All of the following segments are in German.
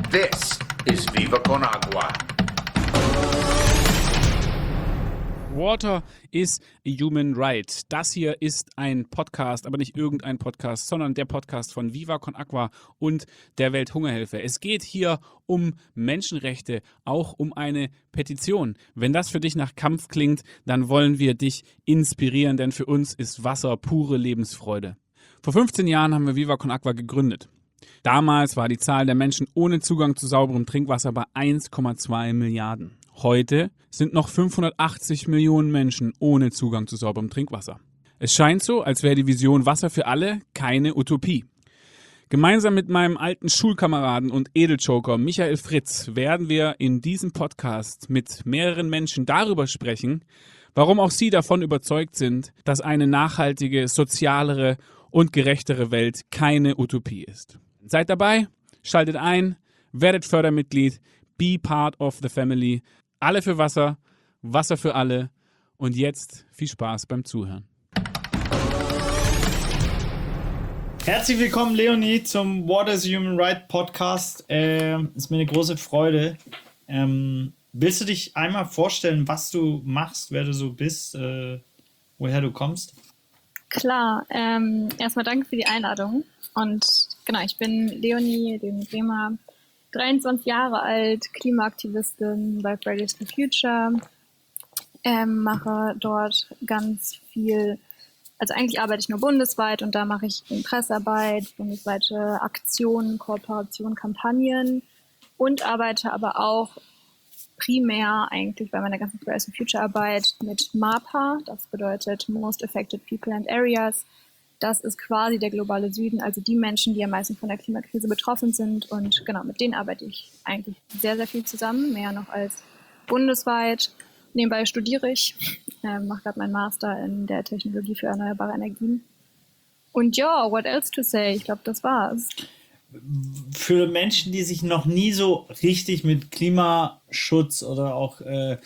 This is Viva Con Agua. Water is a human right. Das hier ist ein Podcast, aber nicht irgendein Podcast, sondern der Podcast von Viva Con Agua und der Welthungerhilfe. Es geht hier um Menschenrechte, auch um eine Petition. Wenn das für dich nach Kampf klingt, dann wollen wir dich inspirieren, denn für uns ist Wasser pure Lebensfreude. Vor 15 Jahren haben wir Viva Con Agua gegründet. Damals war die Zahl der Menschen ohne Zugang zu sauberem Trinkwasser bei 1,2 Milliarden. Heute sind noch 580 Millionen Menschen ohne Zugang zu sauberem Trinkwasser. Es scheint so, als wäre die Vision Wasser für alle keine Utopie. Gemeinsam mit meinem alten Schulkameraden und Edeljoker Michael Fritz werden wir in diesem Podcast mit mehreren Menschen darüber sprechen, warum auch sie davon überzeugt sind, dass eine nachhaltige, sozialere und gerechtere Welt keine Utopie ist. Seid dabei, schaltet ein, werdet Fördermitglied, be part of the family. Alle für Wasser, Wasser für alle und jetzt viel Spaß beim Zuhören. Herzlich willkommen, Leonie, zum Water is a Human Right Podcast. Ist mir eine große Freude. Willst du dich einmal vorstellen, was du machst, wer du so bist, woher du kommst? Klar, erstmal danke für die Einladung. Und genau, ich bin Leonie Bremer, 23 Jahre alt, Klimaaktivistin bei Fridays for Future, mache dort ganz viel, also eigentlich arbeite ich nur bundesweit und da mache ich Pressearbeit, bundesweite Aktionen, Kooperationen, Kampagnen und arbeite aber auch primär eigentlich bei meiner ganzen Fridays for Future Arbeit mit MAPA, das bedeutet Most Affected People and Areas. Das ist quasi der globale Süden, also die Menschen, die am meisten von der Klimakrise betroffen sind. Und genau, mit denen arbeite ich eigentlich sehr, sehr viel zusammen, mehr noch als bundesweit. Nebenbei studiere ich, mache gerade meinen Master in der Technologie für erneuerbare Energien. Und ja, what else to say? Ich glaube, das war's. Für Menschen, die sich noch nie so richtig mit Klimaschutz oder auch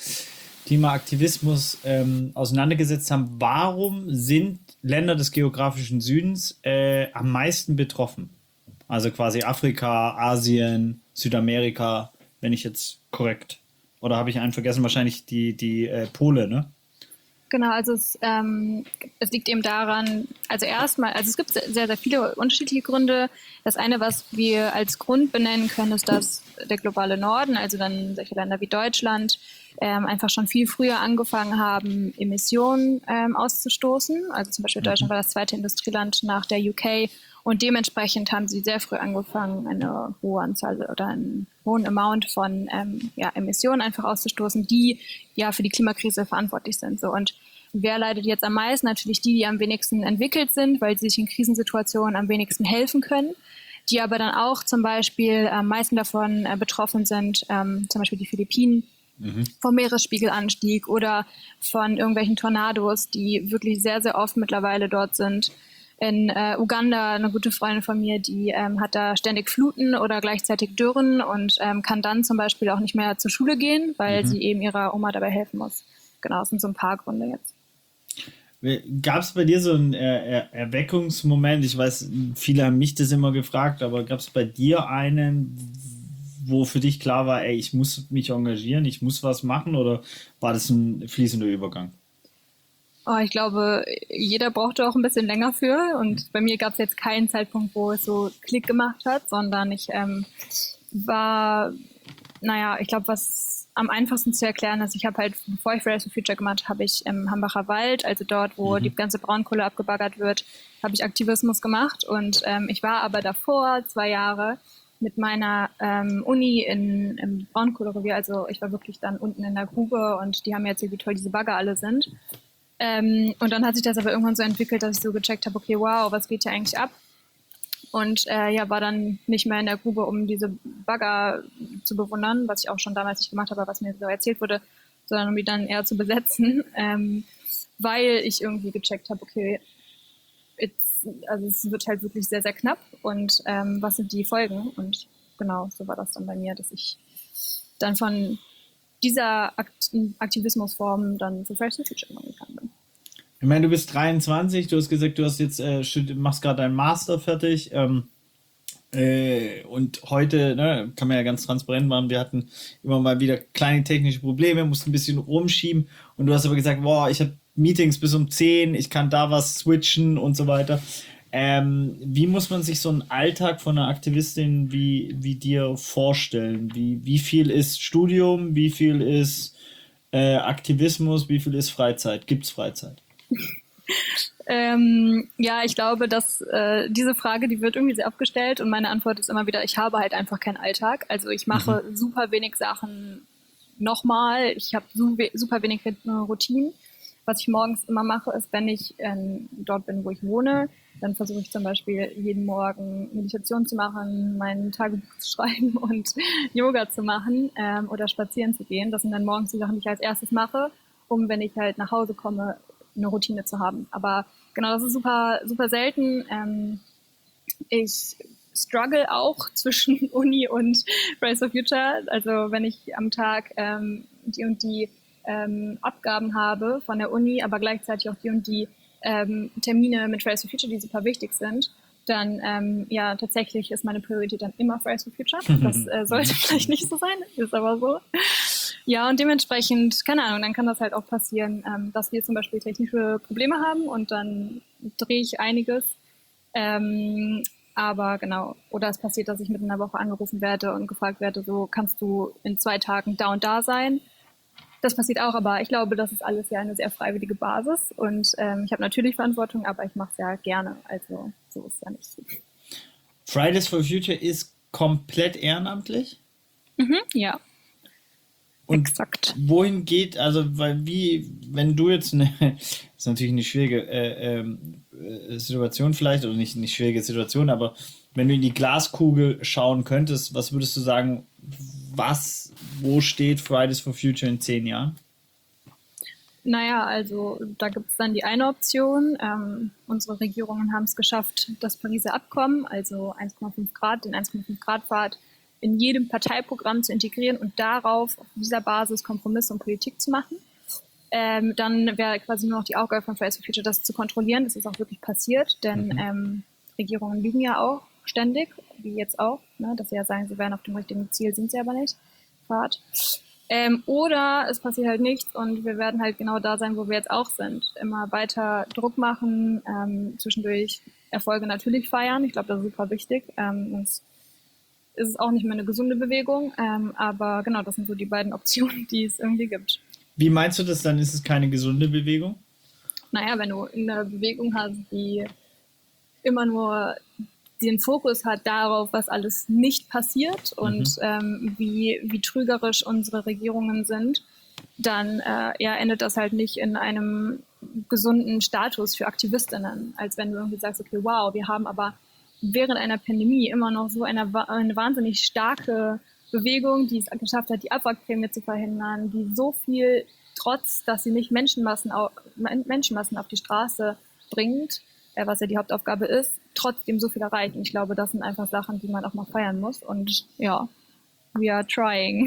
Klimaaktivismus auseinandergesetzt haben, warum sind Länder des geografischen Südens am meisten betroffen? Also quasi Afrika, Asien, Südamerika, wenn ich jetzt korrekt. Oder habe ich einen vergessen? Wahrscheinlich die Pole, ne? Genau, also es liegt eben daran, also es gibt sehr, sehr viele unterschiedliche Gründe. Das eine, was wir als Grund benennen können, ist, dass der globale Norden, also dann solche Länder wie Deutschland, einfach schon viel früher angefangen haben, Emissionen auszustoßen. Also zum Beispiel Deutschland war das zweite Industrieland nach der UK und dementsprechend haben sie sehr früh angefangen, eine hohe Anzahl oder einen hohen Amount von Emissionen einfach auszustoßen, die ja für die Klimakrise verantwortlich sind. So. Und wer leidet jetzt am meisten? Natürlich die am wenigsten entwickelt sind, weil sie sich in Krisensituationen am wenigsten helfen können, die aber dann auch zum Beispiel am meisten davon betroffen sind, zum Beispiel die Philippinen, vom Meeresspiegelanstieg oder von irgendwelchen Tornados, die wirklich sehr, sehr oft mittlerweile dort sind. In Uganda, eine gute Freundin von mir, die hat da ständig Fluten oder gleichzeitig Dürren und kann dann zum Beispiel auch nicht mehr zur Schule gehen, weil sie eben ihrer Oma dabei helfen muss. Genau, das sind so ein paar Gründe jetzt. Gab es bei dir so einen Erweckungsmoment? Ich weiß, viele haben mich das immer gefragt, aber gab es bei dir einen, wo für dich klar war, ey, ich muss mich engagieren, ich muss was machen, oder war das ein fließender Übergang? Oh, ich glaube, jeder brauchte auch ein bisschen länger für und bei mir gab es jetzt keinen Zeitpunkt, wo es so Klick gemacht hat, sondern ich ich glaube, was am einfachsten zu erklären ist, ich habe halt, bevor ich Fridays for Future gemacht habe, ich im Hambacher Wald, also dort, wo die ganze Braunkohle abgebaggert wird, habe ich Aktivismus gemacht und ich war aber davor 2 Jahre mit meiner Uni im Braunkohlerevier, also ich war wirklich dann unten in der Grube und die haben mir erzählt, wie toll diese Bagger alle sind. Und dann hat sich das aber irgendwann so entwickelt, dass ich so gecheckt habe, okay, wow, was geht hier eigentlich ab? Und war dann nicht mehr in der Grube, um diese Bagger zu bewundern, was ich auch schon damals nicht gemacht habe, was mir so erzählt wurde, sondern um die dann eher zu besetzen, weil ich irgendwie gecheckt habe, okay, es wird halt wirklich sehr, sehr knapp und was sind die Folgen? Und genau, so war das dann bei mir, dass ich dann von dieser Aktivismusform dann zu Fridays for Future gegangen bin. Ich meine, du bist 23, du hast gesagt, du hast jetzt machst gerade deinen Master fertig. Und heute, ne, kann man ja ganz transparent machen, wir hatten immer mal wieder kleine technische Probleme, mussten ein bisschen rumschieben und du hast aber gesagt, boah, ich habe Meetings bis um 10, ich kann da was switchen und so weiter. Wie muss man sich so einen Alltag von einer Aktivistin wie dir vorstellen? Wie viel ist Studium, wie viel ist Aktivismus, wie viel ist Freizeit? Gibt es Freizeit? Ja, ich glaube, dass diese Frage, die wird irgendwie sehr oft gestellt und meine Antwort ist immer wieder, ich habe halt einfach keinen Alltag. Also ich mache super wenig Sachen nochmal. Ich habe super wenig Routinen. Was ich morgens immer mache, ist, wenn ich dort bin, wo ich wohne, dann versuche ich zum Beispiel jeden Morgen Meditation zu machen, mein Tagebuch zu schreiben und Yoga zu machen oder spazieren zu gehen. Das sind dann morgens die Sachen, die ich als erstes mache, um, wenn ich halt nach Hause komme, eine Routine zu haben. Aber genau, das ist super, super selten. Ich struggle auch zwischen Uni und Fridays for Future. Also wenn ich am Tag die und die Abgaben habe von der Uni, aber gleichzeitig auch die und die Termine mit Fridays for Future, die super wichtig sind, dann ja, tatsächlich ist meine Priorität dann immer Fridays for Future. Das sollte vielleicht nicht so sein, ist aber so. Ja, und dementsprechend, keine Ahnung, dann kann das halt auch passieren, dass wir zum Beispiel technische Probleme haben und dann drehe ich einiges. Aber genau, oder es passiert, dass ich mitten in der Woche angerufen werde und gefragt werde, so kannst du in 2 Tagen da und da sein. Das passiert auch, aber ich glaube, das ist alles ja eine sehr freiwillige Basis und ich habe natürlich Verantwortung, aber ich mache es ja gerne, also so ist es ja nicht. Fridays for Future ist komplett ehrenamtlich? Ja, Und exakt. wohin geht, also, weil wenn du jetzt ist natürlich eine schwierige Situation vielleicht, oder nicht schwierige Situation, aber wenn du in die Glaskugel schauen könntest, was würdest du sagen, wo steht Fridays for Future in 10 Jahren? Naja, also da gibt es dann die eine Option. Unsere Regierungen haben es geschafft, das Pariser Abkommen, also 1,5 Grad, den 1,5 Grad Pfad in jedem Parteiprogramm zu integrieren und darauf, auf dieser Basis Kompromisse und Politik zu machen. Dann wäre quasi nur noch die Aufgabe von Fridays for Future, das zu kontrollieren. Das ist auch wirklich passiert, denn Regierungen lügen ja auch ständig, wie jetzt auch, ne, dass sie ja sagen, sie wären auf dem richtigen Ziel, sind sie aber nicht. Fahrt. Oder es passiert halt nichts und wir werden halt genau da sein, wo wir jetzt auch sind. Immer weiter Druck machen, zwischendurch Erfolge natürlich feiern. Ich glaube, das ist super wichtig. Sonst ist es auch nicht mehr eine gesunde Bewegung. Aber genau, das sind so die beiden Optionen, die es irgendwie gibt. Wie meinst du das dann? Ist es keine gesunde Bewegung? Naja, wenn du eine Bewegung hast, die immer nur den Fokus hat darauf, was alles nicht passiert und wie trügerisch unsere Regierungen sind, dann ja, endet das halt nicht in einem gesunden Status für Aktivistinnen, als wenn du irgendwie sagst, okay, wow, wir haben aber während einer Pandemie immer noch so eine wahnsinnig starke Bewegung, die es geschafft hat, die Abwrackprämie zu verhindern, die so viel, trotz dass sie nicht Menschenmassen auf die Straße bringt, was ja die Hauptaufgabe ist, trotzdem so viel erreicht. Und ich glaube, das sind einfach Sachen, die man auch mal feiern muss. Und ja, we are trying.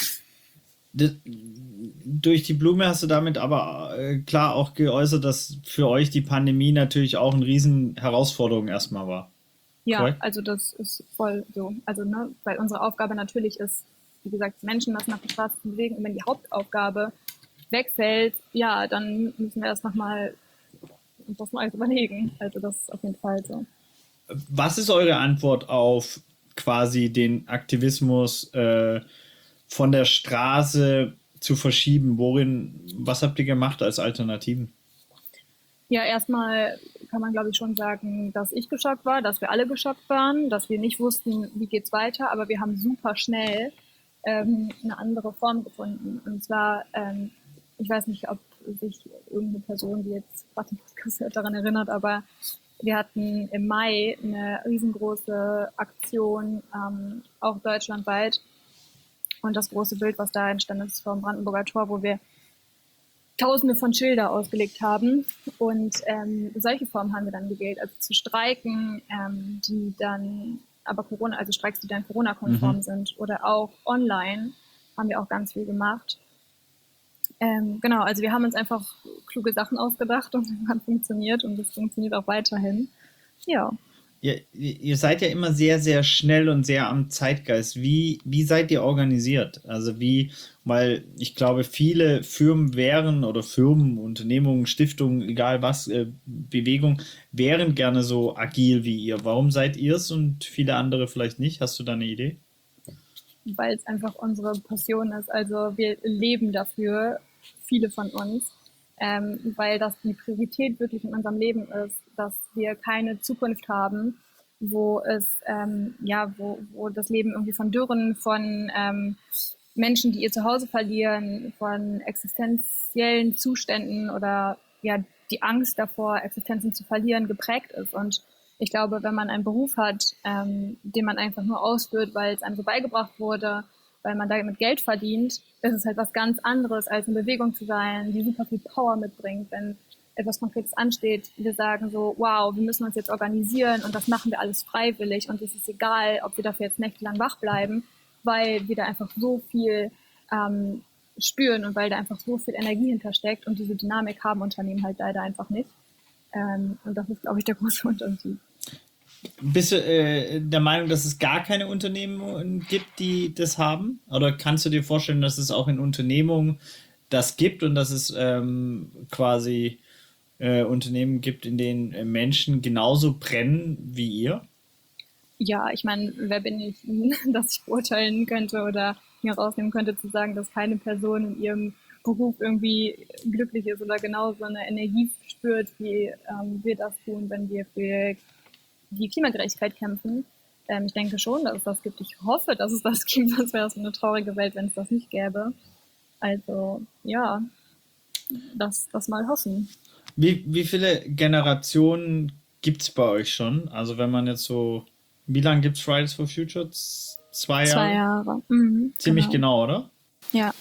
Durch die Blume hast du damit aber klar auch geäußert, dass für euch die Pandemie natürlich auch eine riesen Herausforderung erstmal war. Ja, Correct? also das ist voll so. Also, ne, weil unsere Aufgabe natürlich ist, wie gesagt, Menschenmassen auf die Straße zu bewegen. Und wenn die Hauptaufgabe wegfällt, ja, dann müssen wir erst nochmal das Neues überlegen. Also das ist auf jeden Fall so. Was ist eure Antwort auf quasi den Aktivismus von der Straße zu verschieben? Was habt ihr gemacht als Alternativen? Ja, erstmal kann man, glaube ich, schon sagen, dass ich geschockt war, dass wir alle geschockt waren, dass wir nicht wussten, wie geht's weiter, aber wir haben super schnell eine andere Form gefunden. Und zwar, ich weiß nicht, ob sich irgendeine Person, die jetzt gerade den Podcast hört, daran erinnert, aber wir hatten im Mai eine riesengroße Aktion, auch deutschlandweit. Und das große Bild, was da entstanden ist vom Brandenburger Tor, wo wir Tausende von Schilder ausgelegt haben. Und solche Formen haben wir dann gewählt, also zu Streiken, die dann aber also Streiks, die dann Corona-konform sind. Oder auch online haben wir auch ganz viel gemacht. Genau, also wir haben uns einfach kluge Sachen ausgedacht und es hat funktioniert und es funktioniert auch weiterhin. Ja. ihr seid ja immer sehr, sehr schnell und sehr am Zeitgeist. Wie seid ihr organisiert? Also weil ich glaube, viele Firmen wären oder Firmen, Unternehmungen, Stiftungen, egal was, Bewegung, wären gerne so agil wie ihr. Warum seid ihr es und viele andere vielleicht nicht? Hast du da eine Idee? Weil es einfach unsere Passion ist. Also wir leben dafür, viele von uns, weil das die Priorität wirklich in unserem Leben ist, dass wir keine Zukunft haben, wo es wo das Leben irgendwie von Dürren, von Menschen, die ihr Zuhause verlieren, von existenziellen Zuständen oder ja die Angst davor, Existenzen zu verlieren, geprägt ist. Und ich glaube, wenn man einen Beruf hat, den man einfach nur ausführt, weil es einem so beigebracht wurde, weil man damit Geld verdient, ist es halt was ganz anderes, als in Bewegung zu sein, die super viel Power mitbringt, wenn etwas Konkretes ansteht. Wir sagen so, wow, wir müssen uns jetzt organisieren und das machen wir alles freiwillig und es ist egal, ob wir dafür jetzt nächtelang wach bleiben, weil wir da einfach so viel spüren und weil da einfach so viel Energie hintersteckt und diese Dynamik haben Unternehmen halt leider einfach nicht. Und das ist, glaube ich, der große Unterschied. Bist du der Meinung, dass es gar keine Unternehmen gibt, die das haben? Oder kannst du dir vorstellen, dass es auch in Unternehmungen das gibt und dass es quasi Unternehmen gibt, in denen Menschen genauso brennen wie ihr? Ja, ich meine, wer bin ich, dass ich beurteilen könnte oder mir rausnehmen könnte, zu sagen, dass keine Person in ihrem Beruf irgendwie glücklich ist oder genauso eine Energie spürt, wie wir das tun, wenn wir für die Klimagerechtigkeit kämpfen. Ich denke schon, dass es das gibt. Ich hoffe, dass es das gibt, sonst wäre es eine traurige Welt, wenn es das nicht gäbe. Also, ja, das mal hoffen. Wie viele Generationen gibt es bei euch schon? Also wenn man jetzt so, wie lange gibt es Fridays for Future? 2 Jahre? 2 Jahre. Ziemlich genau, oder? Ja.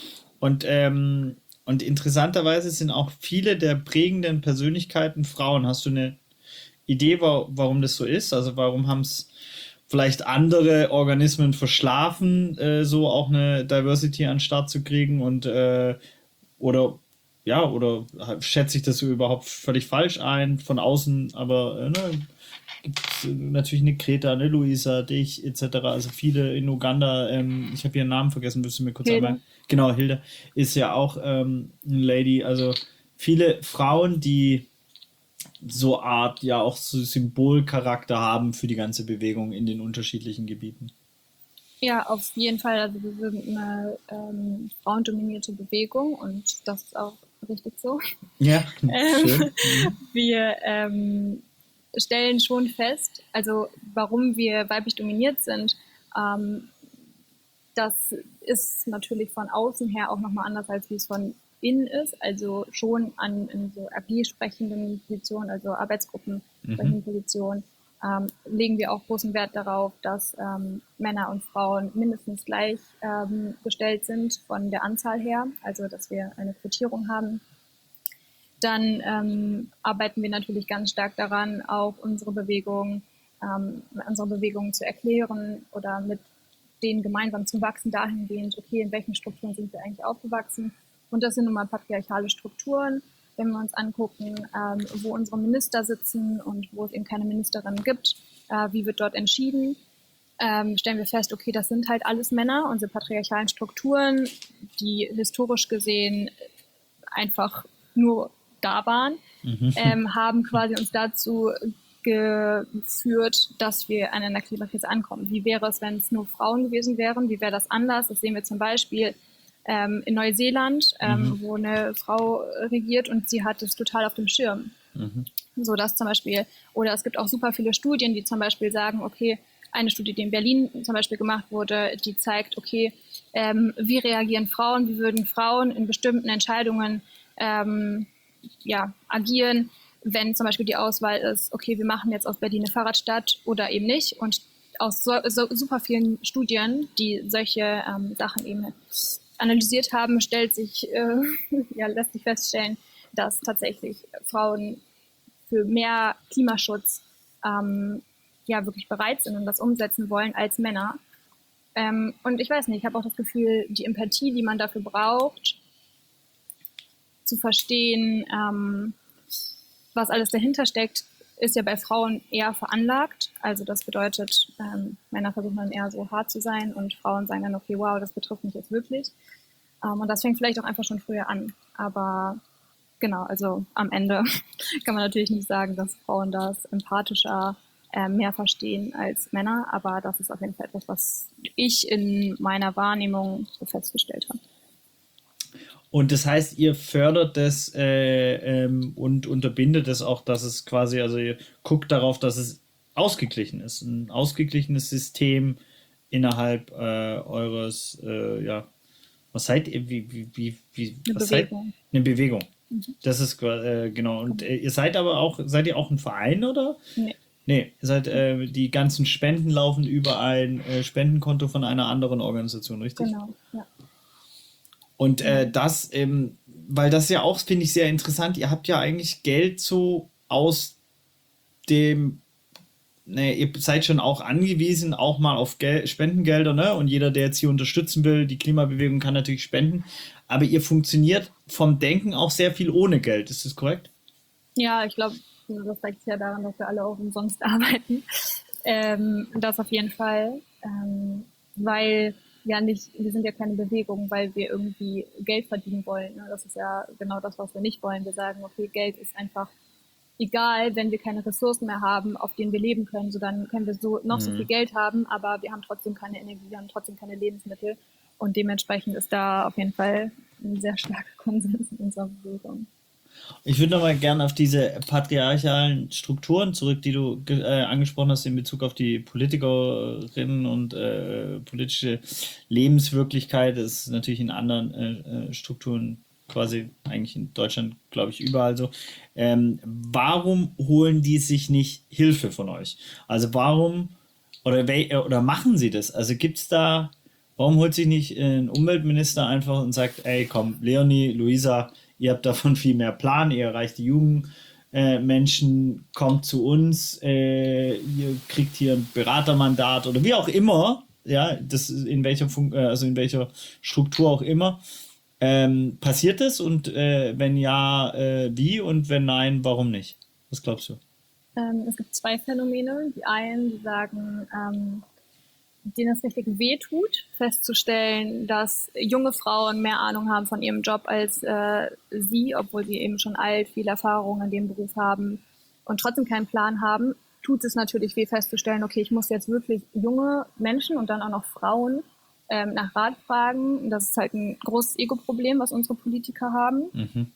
Und interessanterweise sind auch viele der prägenden Persönlichkeiten Frauen. Hast du eine Idee, warum das so ist? Also warum haben es vielleicht andere Organismen verschlafen, so auch eine Diversity an den Start zu kriegen oder schätze ich das überhaupt völlig falsch ein von außen, aber gibt es natürlich eine Greta, eine Luisa, dich etc. Also viele in Uganda, ich habe ihren Namen vergessen, willst du mir kurz Hilde. einmal? Genau, Hilde ist ja auch eine Lady, also viele Frauen, die so Art ja auch so Symbolcharakter haben für die ganze Bewegung in den unterschiedlichen Gebieten. Ja, auf jeden Fall. Also wir sind eine frauendominierte Bewegung und das ist auch richtig so. Ja, schön. Wir stellen schon fest, also warum wir weiblich dominiert sind, das ist natürlich von außen her auch nochmal anders, als wie es von innen ist. Also schon in so AG sprechenden Positionen, also Arbeitsgruppen sprechenden Positionen, legen wir auch großen Wert darauf, dass Männer und Frauen mindestens gleich gestellt sind von der Anzahl her, also dass wir eine Quotierung haben. Dann arbeiten wir natürlich ganz stark daran, auch unsere Bewegung zu erklären oder mit denen gemeinsam zu wachsen, dahingehend, okay, in welchen Strukturen sind wir eigentlich aufgewachsen? Und das sind nun mal patriarchale Strukturen. Wenn wir uns angucken, wo unsere Minister sitzen und wo es eben keine Ministerinnen gibt, wie wird dort entschieden, stellen wir fest, okay, das sind halt alles Männer, unsere patriarchalen Strukturen, die historisch gesehen einfach nur da waren, haben quasi uns dazu geführt, dass wir an einer Klimakrise ankommen. Wie wäre es, wenn es nur Frauen gewesen wären? Wie wäre das anders? Das sehen wir zum Beispiel in Neuseeland, wo eine Frau regiert und sie hat es total auf dem Schirm. So dass zum Beispiel, oder es gibt auch super viele Studien, die zum Beispiel sagen, okay, eine Studie, die in Berlin zum Beispiel gemacht wurde, die zeigt, okay, wie reagieren Frauen, wie würden Frauen in bestimmten Entscheidungen agieren, wenn zum Beispiel die Auswahl ist, okay, wir machen jetzt aus Berlin eine Fahrradstadt oder eben nicht. Und aus so super vielen Studien, die solche Sachen eben analysiert haben, lässt sich feststellen, dass tatsächlich Frauen für mehr Klimaschutz wirklich bereit sind und das umsetzen wollen als Männer. Und ich weiß nicht, ich habe auch das Gefühl, die Empathie, die man dafür braucht, zu verstehen, was alles dahinter steckt, ist ja bei Frauen eher veranlagt. Also das bedeutet, Männer versuchen dann eher so hart zu sein und Frauen sagen dann, okay, wow, das betrifft mich jetzt wirklich. Und das fängt vielleicht auch einfach schon früher an. Aber genau, also am Ende kann man natürlich nicht sagen, dass Frauen das empathischer mehr verstehen als Männer. Aber das ist auf jeden Fall etwas, was ich in meiner Wahrnehmung so festgestellt habe. Und das heißt, ihr fördert das und unterbindet es auch, dass es quasi, also ihr guckt darauf, dass es ausgeglichen ist. Ein ausgeglichenes System innerhalb eures, was seid ihr, Eine was seid Bewegung. eine Bewegung. Das ist genau. Und ihr seid seid ihr auch ein Verein, oder? Nee. Nee, ihr seid, die ganzen Spenden laufen über ein Spendenkonto von einer anderen Organisation, richtig? Genau, ja. Und weil das ja auch, finde ich, sehr interessant, ihr habt ja eigentlich Geld so aus dem, ihr seid schon auch angewiesen, auch mal auf Spendengelder, ne? Und jeder, der jetzt hier unterstützen will, die Klimabewegung kann natürlich spenden. Aber ihr funktioniert vom Denken auch sehr viel ohne Geld, ist das korrekt? Ja, ich glaube, das zeigt sich ja daran, dass wir alle auch umsonst arbeiten. Das auf jeden Fall. Weil wir sind ja keine Bewegung, weil wir irgendwie Geld verdienen wollen. Ne? Das ist ja genau das, was wir nicht wollen. Wir sagen, okay, Geld ist einfach egal, wenn wir keine Ressourcen mehr haben, auf denen wir leben können. So dann können wir so viel Geld haben, aber wir haben trotzdem keine Energie, wir haben trotzdem keine Lebensmittel. Und dementsprechend ist da auf jeden Fall ein sehr starker Konsens in unserer Bewegung. Ich würde nochmal gerne auf diese patriarchalen Strukturen zurück, die du angesprochen hast in Bezug auf die Politikerinnen und politische Lebenswirklichkeit. Das ist natürlich in anderen Strukturen quasi eigentlich in Deutschland, glaube ich, überall so. Warum holen die sich nicht Hilfe von euch? Also warum oder machen sie das? Also gibt es da, warum holt sich nicht ein Umweltminister einfach und sagt, ey komm, Leonie, Luisa, ihr habt davon viel mehr Plan, ihr erreicht die jungen Menschen, kommt zu uns, ihr kriegt hier ein Beratermandat oder wie auch immer, ja, das in welcher in welcher Struktur auch immer. Passiert es und wenn ja, wie und wenn nein, warum nicht? Was glaubst du? Es gibt zwei Phänomene. Die einen, die sagen, denen es richtig wehtut, festzustellen, dass junge Frauen mehr Ahnung haben von ihrem Job als sie, obwohl sie eben schon alt, viel Erfahrung in dem Beruf haben und trotzdem keinen Plan haben, tut es natürlich weh festzustellen, okay, ich muss jetzt wirklich junge Menschen und dann auch noch Frauen nach Rat fragen. Das ist halt ein großes Ego-Problem, was unsere Politiker haben.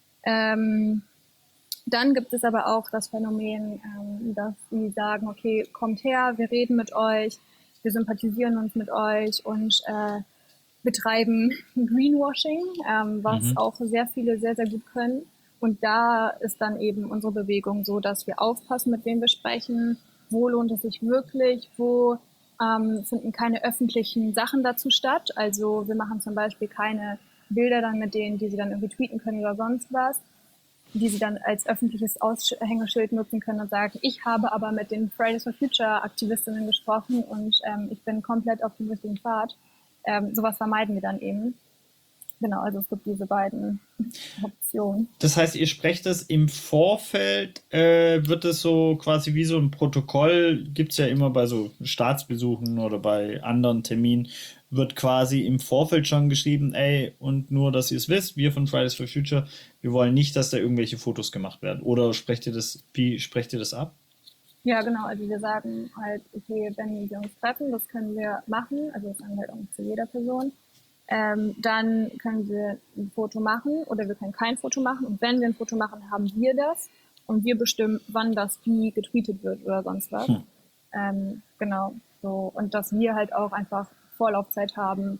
Dann gibt es aber auch das Phänomen, dass sie sagen, okay, kommt her, wir reden mit euch, wir sympathisieren uns mit euch und betreiben Greenwashing, was auch sehr viele sehr, sehr gut können. Und da ist dann eben unsere Bewegung so, dass wir aufpassen, mit wem wir sprechen, wo lohnt es sich wirklich, wo finden keine öffentlichen Sachen dazu statt. Also wir machen zum Beispiel keine Bilder dann mit denen, die sie dann irgendwie tweeten können oder sonst was, die sie dann als öffentliches Aushängeschild nutzen können und sagen, ich habe aber mit den Fridays for Future Aktivistinnen gesprochen und ich bin komplett auf dem richtigen Pfad. Sowas vermeiden wir dann eben. Genau, also es gibt diese beiden Optionen. Das heißt, ihr sprecht das im Vorfeld, wird es so quasi wie so ein Protokoll, gibt es ja immer bei so Staatsbesuchen oder bei anderen Terminen, wird quasi im Vorfeld schon geschrieben, ey, und nur, dass ihr es wisst, wir von Fridays for Future, wir wollen nicht, dass da irgendwelche Fotos gemacht werden. Oder wie sprecht ihr das ab? Ja, genau, also wir sagen halt, okay, wenn wir uns treffen, das können wir machen, also das sagen wir halt auch nicht zu jeder Person. Dann können wir ein Foto machen oder wir können kein Foto machen. Und wenn wir ein Foto machen, haben wir das und wir bestimmen, wann das wie getweetet wird oder sonst was. Genau, so. Und dass wir halt auch einfach Vorlaufzeit haben,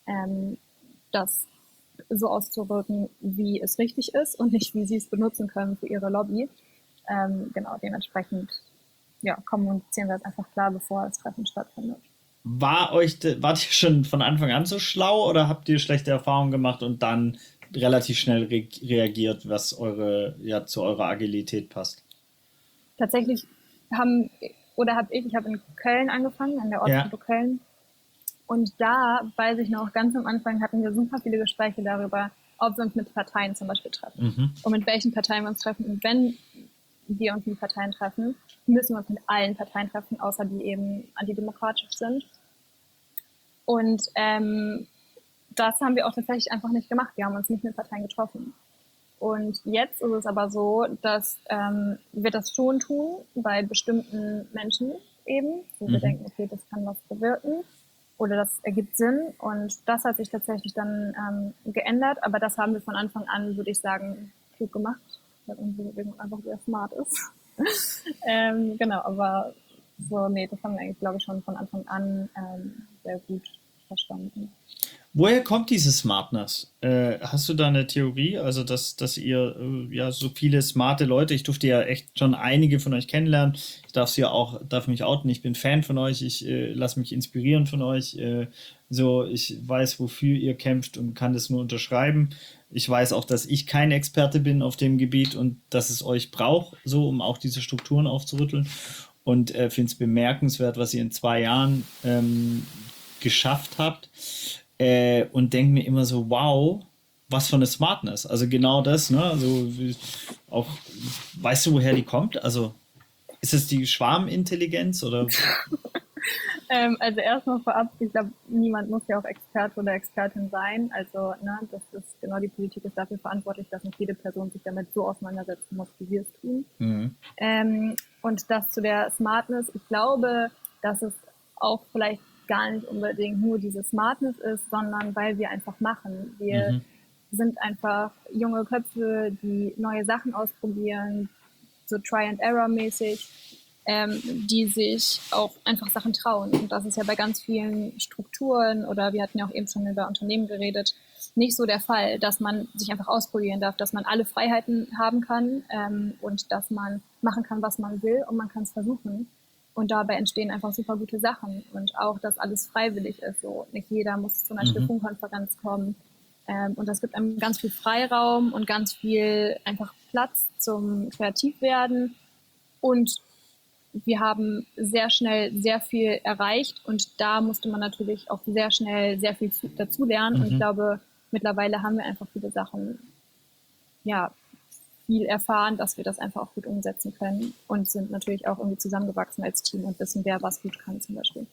das so auszudrücken, wie es richtig ist und nicht, wie sie es benutzen können für ihre Lobby. Genau, dementsprechend kommunizieren wir es einfach klar, bevor das Treffen stattfindet. Wart ihr schon von Anfang an so schlau oder habt ihr schlechte Erfahrungen gemacht und dann relativ schnell reagiert, was zu eurer Agilität passt? Tatsächlich ich habe in Köln angefangen, an der Ortsgruppe Köln. Und da, weiß ich noch, ganz am Anfang hatten wir super viele Gespräche darüber, ob wir uns mit Parteien zum Beispiel treffen und mit welchen Parteien wir uns treffen. Und wenn wir uns mit Parteien treffen, müssen wir uns mit allen Parteien treffen, außer die eben antidemokratisch sind. Und das haben wir auch tatsächlich einfach nicht gemacht. Wir haben uns nicht mit Parteien getroffen. Und jetzt ist es aber so, dass wir das schon tun bei bestimmten Menschen eben, wo wir denken, okay, das kann was bewirken oder das ergibt Sinn. Und das hat sich tatsächlich dann geändert. Aber das haben wir von Anfang an, würde ich sagen, klug gemacht, weil unsere Bewegung einfach sehr smart ist. Genau, aber so, nee, das haben wir eigentlich, glaube ich, schon von Anfang an sehr gut verstanden. Woher kommt diese Smartness? Hast du da eine Theorie? Also, dass ihr ja so viele smarte Leute, ich durfte ja echt schon einige von euch kennenlernen. Ich darf mich outen, ich bin Fan von euch, ich lasse mich inspirieren von euch. Ich weiß, wofür ihr kämpft und kann das nur unterschreiben. Ich weiß auch, dass ich kein Experte bin auf dem Gebiet und dass es euch braucht, so um auch diese Strukturen aufzurütteln. Und finde es bemerkenswert, was ihr in 2 Jahren geschafft habt. Und denke mir immer so, wow, was für eine Smartness. Also genau das, ne? Also auch, weißt du, woher die kommt? Also ist es die Schwarmintelligenz oder? Also erstmal vorab, ich glaube, niemand muss ja auch Experte oder Expertin sein. Also, ne, das ist genau, die Politik ist dafür verantwortlich, dass nicht jede Person sich damit so auseinandersetzen muss, wie wir es tun. Und das zu der Smartness, ich glaube, dass es auch vielleicht gar nicht unbedingt nur diese Smartness ist, sondern weil wir einfach machen. Wir sind einfach junge Köpfe, die neue Sachen ausprobieren, so Try-and-Error-mäßig, die sich auch einfach Sachen trauen. Und das ist ja bei ganz vielen Strukturen oder wir hatten ja auch eben schon über Unternehmen geredet, nicht so der Fall, dass man sich einfach ausprobieren darf, dass man alle Freiheiten haben kann und dass man machen kann, was man will und man kann es versuchen. Und dabei entstehen einfach super gute Sachen. Und auch, dass alles freiwillig ist. So, nicht jeder muss zu einer Stiftung-Konferenz kommen. Und das gibt einem ganz viel Freiraum und ganz viel einfach Platz zum Kreativwerden. Und wir haben sehr schnell sehr viel erreicht. Und da musste man natürlich auch sehr schnell sehr viel dazu lernen. Und ich glaube, mittlerweile haben wir einfach viele Sachen, ja, viel erfahren, dass wir das einfach auch gut umsetzen können und sind natürlich auch irgendwie zusammengewachsen als Team und wissen, wer was gut kann zum Beispiel.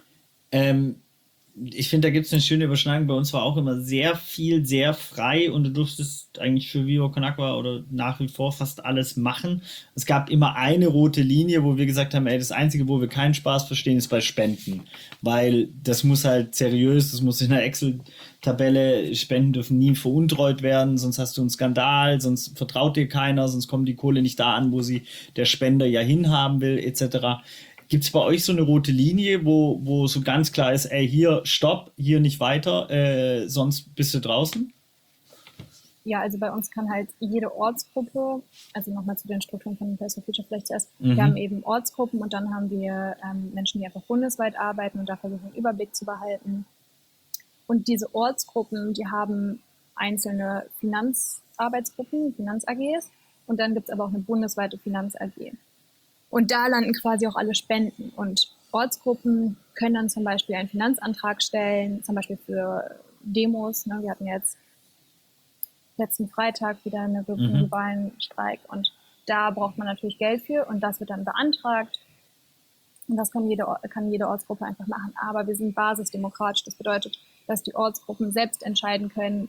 Ich finde, da gibt es eine schöne Überschneidung. Bei uns war auch immer sehr viel, sehr frei und du durftest eigentlich für Viva Con Agua oder nach wie vor fast alles machen. Es gab immer eine rote Linie, wo wir gesagt haben, ey, das Einzige, wo wir keinen Spaß verstehen, ist bei Spenden. Weil das muss halt seriös, das muss in einer Excel-Tabelle, Spenden dürfen nie veruntreut werden, sonst hast du einen Skandal, sonst vertraut dir keiner, sonst kommt die Kohle nicht da an, wo sie der Spender ja hinhaben will, etc. Gibt es bei euch so eine rote Linie, wo so ganz klar ist, ey, hier stopp, hier nicht weiter, sonst bist du draußen? Ja, also bei uns kann halt jede Ortsgruppe, also nochmal zu den Strukturen von Place for Future vielleicht zuerst, wir haben eben Ortsgruppen und dann haben wir Menschen, die einfach bundesweit arbeiten und da versuchen, einen Überblick zu behalten. Und diese Ortsgruppen, die haben einzelne Finanzarbeitsgruppen, Finanz-AGs und dann gibt es aber auch eine bundesweite Finanz-AG. Und da landen quasi auch alle Spenden. Und Ortsgruppen können dann zum Beispiel einen Finanzantrag stellen, zum Beispiel für Demos. Ne? Wir hatten jetzt letzten Freitag wieder einen globalen Streik. Und da braucht man natürlich Geld für und das wird dann beantragt. Und das kann jede Ortsgruppe einfach machen. Aber wir sind basisdemokratisch. Das bedeutet, dass die Ortsgruppen selbst entscheiden können,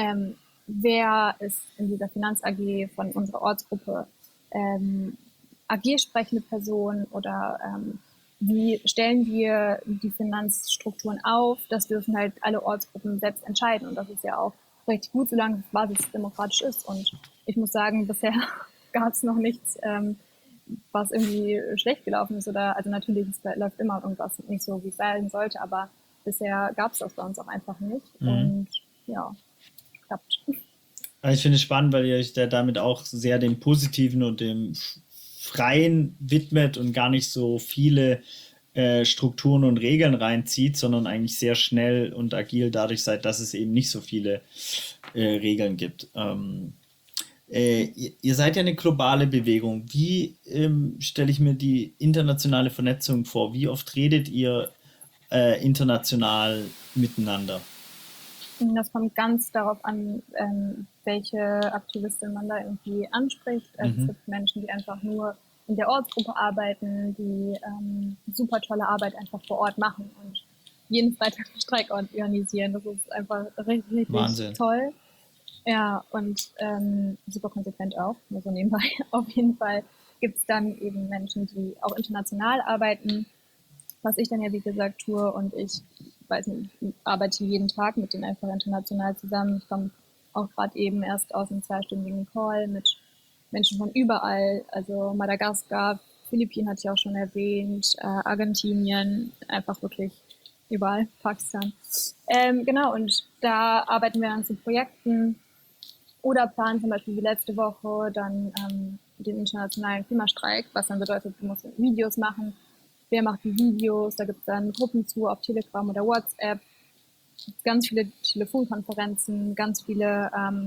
wer ist in dieser Finanz-AG von unserer Ortsgruppe AG-sprechende Person oder wie stellen wir die Finanzstrukturen auf. Das dürfen halt alle Ortsgruppen selbst entscheiden. Und das ist ja auch richtig gut, solange es basisdemokratisch ist. Und ich muss sagen, bisher gab es noch nichts, was irgendwie schlecht gelaufen ist. Also natürlich läuft immer irgendwas nicht so, wie es sein sollte, aber bisher gab es das bei uns auch einfach nicht. Und ja, klappt. Ich finde es spannend, weil ihr euch damit auch sehr dem Positiven und dem Freien widmet und gar nicht so viele Strukturen und Regeln reinzieht, sondern eigentlich sehr schnell und agil dadurch seid, dass es eben nicht so viele Regeln gibt. Ihr seid ja eine globale Bewegung. Wie stelle ich mir die internationale Vernetzung vor? Wie oft redet ihr international miteinander? Das kommt ganz darauf an, welche Aktivistin man da irgendwie anspricht. Also es gibt Menschen, die einfach nur in der Ortsgruppe arbeiten, die super tolle Arbeit einfach vor Ort machen und jeden Freitag einen Streik organisieren. Das ist einfach richtig, Wahnsinn. richtig toll. Ja, und super konsequent auch, nur so nebenbei. Auf jeden Fall gibt es dann eben Menschen, die auch international arbeiten, was ich dann ja wie gesagt tue, und ich weiß nicht, ich arbeite jeden Tag mit denen einfach international zusammen. Ich komme auch gerade eben erst aus einem 2-stündigen Call mit Menschen von überall, also Madagaskar, Philippinen hatte ich auch schon erwähnt, Argentinien, einfach wirklich überall, Pakistan. Genau, und da arbeiten wir an so Projekten oder planen zum Beispiel wie letzte Woche dann den internationalen Klimastreik, was dann bedeutet, du musst Videos machen. Wer macht die Videos? Da gibt es dann Gruppen zu auf Telegram oder WhatsApp. Ganz viele Telefonkonferenzen, ganz viele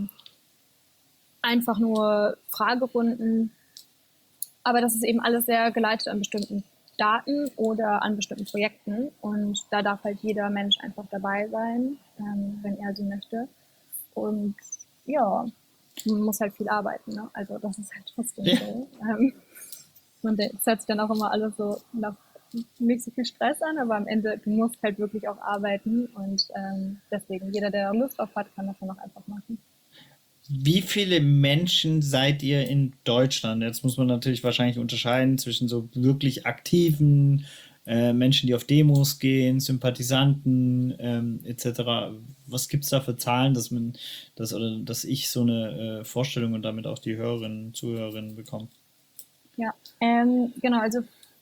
einfach nur Fragerunden. Aber das ist eben alles sehr geleitet an bestimmten Daten oder an bestimmten Projekten. Und da darf halt jeder Mensch einfach dabei sein, wenn er sie möchte. Und ja, man muss halt viel arbeiten. Ne? Also das ist halt trotzdem so. Und es hört sich dann auch immer alles so nach nicht so viel Stress an, aber am Ende, du musst halt wirklich auch arbeiten. Und deswegen, jeder, der Lust drauf hat, kann das dann auch einfach machen. Wie viele Menschen seid ihr in Deutschland? Jetzt muss man natürlich wahrscheinlich unterscheiden zwischen so wirklich aktiven Menschen, die auf Demos gehen, Sympathisanten etc. Was gibt es da für Zahlen, dass ich so eine Vorstellung und damit auch die Hörerinnen und Zuhörerinnen bekomme? Ja, genau, also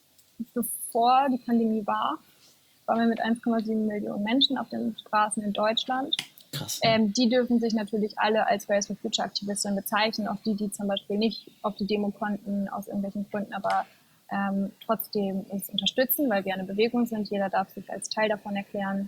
bevor die Pandemie war, waren wir mit 1,7 Millionen Menschen auf den Straßen in Deutschland. Krass. Die dürfen sich natürlich alle als Fridays for Future Aktivistinnen bezeichnen, auch die zum Beispiel nicht auf die Demo konnten, aus irgendwelchen Gründen, aber trotzdem uns unterstützen, weil wir eine Bewegung sind. Jeder darf sich als Teil davon erklären.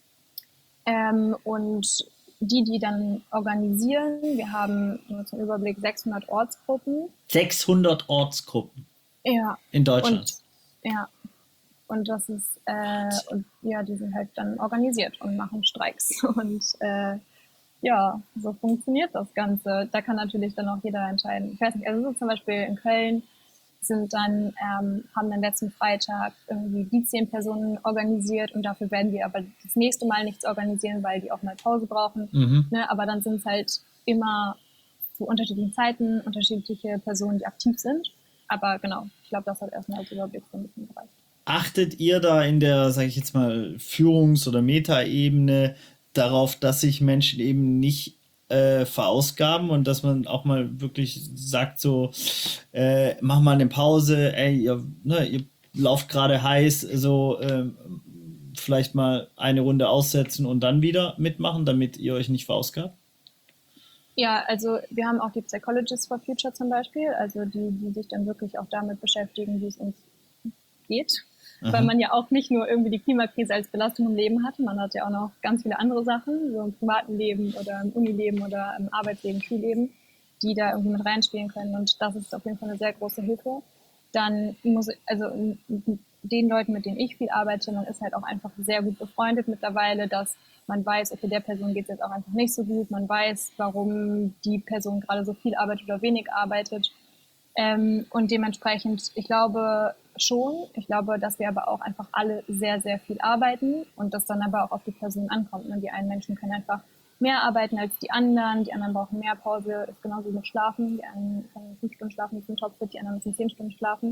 Und die dann organisieren, wir haben nur zum Überblick 600 Ortsgruppen. 600 Ortsgruppen Ja. in Deutschland. Und, ja. Und das ist, und ja, die sind halt dann organisiert und machen Streiks. Und ja, so funktioniert das Ganze. Da kann natürlich dann auch jeder entscheiden. Ich weiß nicht, also so zum Beispiel in Köln haben dann letzten Freitag irgendwie die 10 Personen organisiert und dafür werden wir aber das nächste Mal nichts organisieren, weil die auch mal Pause brauchen. Ne? Aber dann sind es halt immer zu unterschiedlichen Zeiten unterschiedliche Personen, die aktiv sind. Aber genau, ich glaube, das hat erstmal als Überblick so ein bisschen gereicht. Achtet ihr da in der, sage ich jetzt mal, Führungs- oder Metaebene darauf, dass sich Menschen eben nicht verausgaben und dass man auch mal wirklich sagt so, mach mal eine Pause, ey, ihr lauft gerade heiß, so vielleicht mal eine Runde aussetzen und dann wieder mitmachen, damit ihr euch nicht verausgabt? Ja, also wir haben auch die Psychologists for Future zum Beispiel, also die sich dann wirklich auch damit beschäftigen, wie es uns geht. Weil man ja auch nicht nur irgendwie die Klimakrise als Belastung im Leben hat, man hat ja auch noch ganz viele andere Sachen, so im privaten Leben oder im Unileben oder im Arbeitsleben, Schulleben, die da irgendwie mit reinspielen können, und das ist auf jeden Fall eine sehr große Hilfe. Dann den Leuten, mit denen ich viel arbeite, man ist halt auch einfach sehr gut befreundet mittlerweile, dass man weiß, okay, der Person geht es jetzt auch einfach nicht so gut, man weiß, warum die Person gerade so viel arbeitet oder wenig arbeitet. Und dementsprechend, ich glaube, dass wir aber auch einfach alle sehr, sehr viel arbeiten und das dann aber auch auf die Person ankommt. Ne? Die einen Menschen können einfach mehr arbeiten als die anderen brauchen mehr Pause, ist genauso mit Schlafen. Die einen können 5 Stunden schlafen, die sind topfit, die anderen müssen 10 Stunden schlafen.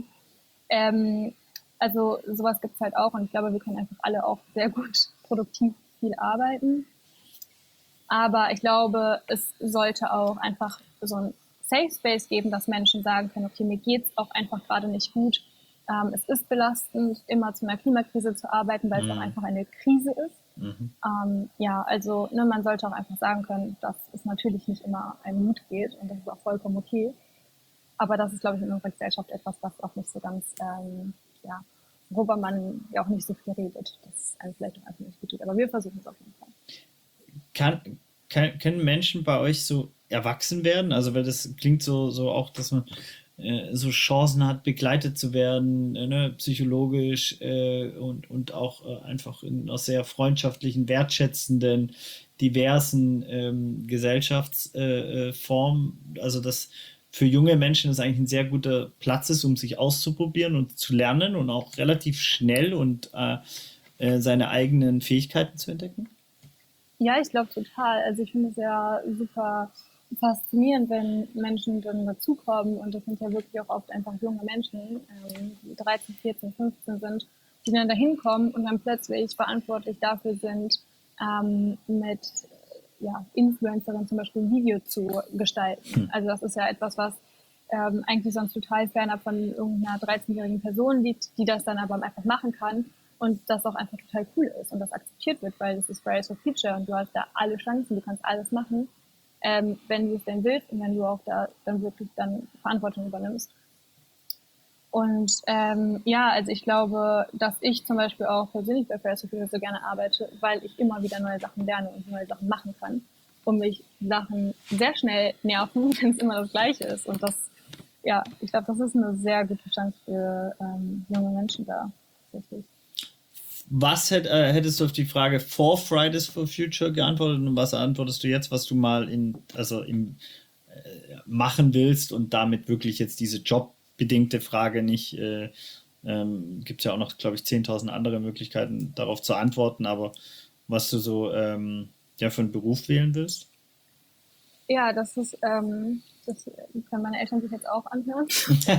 Also sowas gibt es halt auch, und ich glaube, wir können einfach alle auch sehr gut produktiv viel arbeiten. Aber ich glaube, es sollte auch einfach so ein Safe Space geben, dass Menschen sagen können, okay, mir geht's auch einfach gerade nicht gut. Es ist belastend, immer zu einer Klimakrise zu arbeiten, weil es auch einfach eine Krise ist. Ja, also man sollte auch einfach sagen können, dass es natürlich nicht immer einem gut geht, und das ist auch vollkommen okay. Aber das ist, glaube ich, in unserer Gesellschaft etwas, was auch nicht so ganz, worüber man ja auch nicht so viel redet, dass es einem vielleicht auch einfach nicht gut geht. Aber wir versuchen es auf jeden Fall. Können Menschen bei euch so erwachsen werden? Also, weil das klingt so auch, dass man so Chancen hat, begleitet zu werden, ne, psychologisch und auch einfach in einer sehr freundschaftlichen, wertschätzenden, diversen Gesellschaftsform. Also das für junge Menschen ist eigentlich ein sehr guter Platz ist, um sich auszuprobieren und zu lernen und auch relativ schnell und seine eigenen Fähigkeiten zu entdecken. Ja, ich glaube total. Also ich finde es ja super faszinierend, wenn Menschen dann dazukommen und das sind ja wirklich auch oft einfach junge Menschen, die 13, 14, 15 sind, die dann da hinkommen und dann plötzlich verantwortlich dafür sind, mit ja, Influencerinnen zum Beispiel ein Video zu gestalten. Also das ist ja etwas, was eigentlich sonst total fernab von irgendeiner 13-jährigen Person liegt, die das dann aber einfach machen kann und das auch einfach total cool ist und das akzeptiert wird, weil das ist Fridays for Future und du hast da alle Chancen, du kannst alles machen, wenn du es denn willst und wenn du auch da dann wirklich dann Verantwortung übernimmst. Und ja, also ich glaube, dass ich zum Beispiel auch persönlich bei Fridays for Future so gerne arbeite, weil ich immer wieder neue Sachen lerne und neue Sachen machen kann und mich Sachen sehr schnell nerven, wenn es immer das Gleiche ist. Und das, ja, ich glaube, das ist eine sehr gute Chance für junge Menschen da. Tatsächlich. Was hättest du auf die Frage vor Fridays for Future geantwortet und was antwortest du jetzt, was du mal machen willst und damit wirklich jetzt diese jobbedingte Frage nicht, gibt es ja auch noch, glaube ich, 10.000 andere Möglichkeiten darauf zu antworten, aber was du so ja, für einen Beruf wählen willst? Ja, das können meine Eltern sich jetzt auch anhören.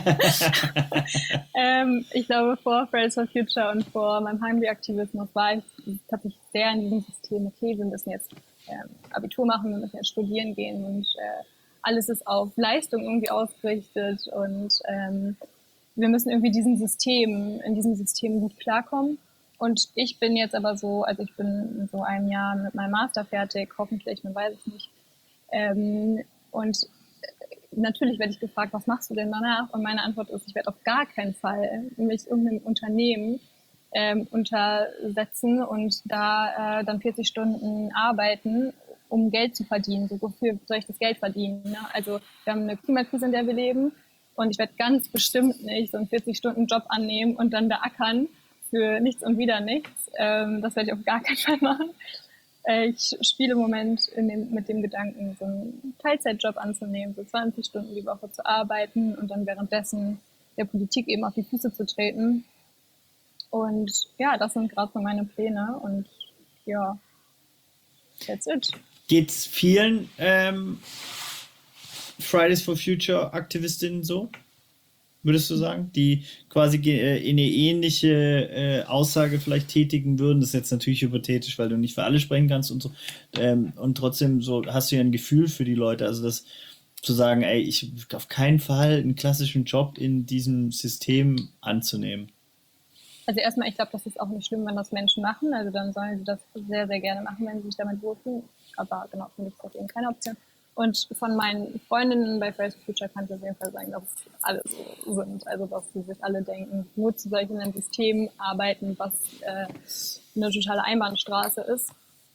Ich glaube, vor Fridays for Future und vor meinem Heimweh-Aktivismus war ich tatsächlich sehr in diesem System, okay, wir müssen jetzt Abitur machen, wir müssen jetzt studieren gehen und alles ist auf Leistung irgendwie ausgerichtet und wir müssen irgendwie in diesem System gut klarkommen. Und ich bin jetzt aber so, also ich bin in so einem Jahr mit meinem Master fertig, hoffentlich, man weiß es nicht. Und natürlich werde ich gefragt, was machst du denn danach? Und meine Antwort ist, ich werde auf gar keinen Fall mich irgendeinem Unternehmen untersetzen und da dann 40 Stunden arbeiten, um Geld zu verdienen. So, wofür soll ich das Geld verdienen? Ne? Also wir haben eine Klimakrise, in der wir leben und ich werde ganz bestimmt nicht so einen 40-Stunden-Job annehmen und dann beackern für nichts und wieder nichts. Das werde ich auf gar keinen Fall machen. Ich spiele im Moment mit dem Gedanken, so einen Teilzeitjob anzunehmen, so 20 Stunden die Woche zu arbeiten und dann währenddessen der Politik eben auf die Füße zu treten. Und ja, das sind gerade so meine Pläne und ja, that's it. Geht's vielen Fridays for Future Aktivistinnen so? Würdest du sagen, die quasi in eine ähnliche Aussage vielleicht tätigen würden? Das ist jetzt natürlich hypothetisch, weil du nicht für alle sprechen kannst und so. Und trotzdem so hast du ja ein Gefühl für die Leute. Also das zu sagen, ey, ich auf keinen Fall einen klassischen Job in diesem System anzunehmen. Also erstmal, ich glaube, das ist auch nicht schlimm, wenn das Menschen machen. Also dann sollen sie das sehr, sehr gerne machen, wenn sie sich damit wohlfühlen. Aber genau, für mich ist das eben keine Option. Und von meinen Freundinnen bei Fridays for Future kann ich auf jeden Fall sagen, dass alle so sind. Also dass sie sich alle denken, wozu soll ich in einem System arbeiten, was eine totale Einbahnstraße ist.